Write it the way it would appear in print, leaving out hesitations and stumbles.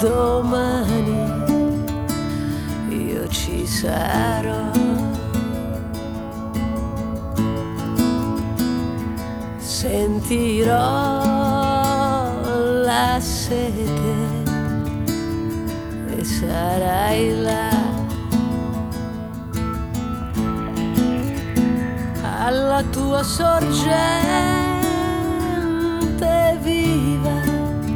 domani io ci sarò. Sentirò la sete e sarai là alla tua sorgente